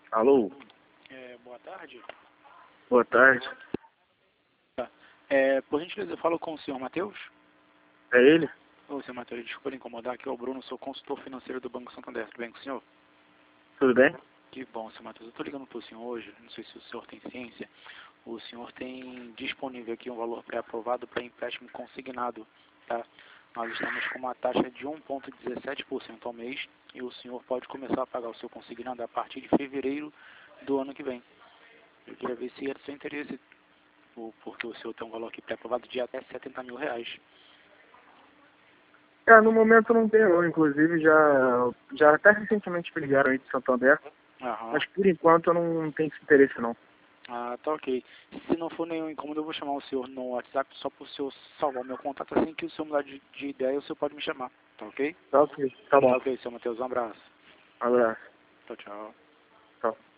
Alô? Boa tarde. Boa tarde. Por gentileza, eu falo com o senhor Matheus? É ele? Ô, senhor Matheus, desculpa lhe incomodar, aqui é o Bruno, sou consultor financeiro do Banco Santander. Tudo bem com o senhor? Tudo bem? Que bom, senhor Matheus. Eu estou ligando para o senhor hoje, não sei se o senhor tem ciência. O senhor tem disponível aqui um valor pré-aprovado para empréstimo consignado, tá? Nós estamos com uma taxa de 1,17% ao mês e o senhor pode começar a pagar o seu consignado a partir de fevereiro do ano que vem. Eu queria ver se é do seu interesse, porque o senhor tem um valor aqui pré-aprovado de até R$ 70.000. No momento não tenho não, inclusive já até recentemente me ligaram aí de Santander, Aham. mas por enquanto eu não tenho esse interesse não. Ah, tá ok. Se não for nenhum incômodo, eu vou chamar o senhor no WhatsApp só para o senhor salvar o meu contato. Assim que o senhor mudar de ideia, o senhor pode me chamar. Tá ok? Tá ok, tá bom. Tá ok, senhor Matheus. Um abraço. Abraço. Tchau, tchau. Tchau.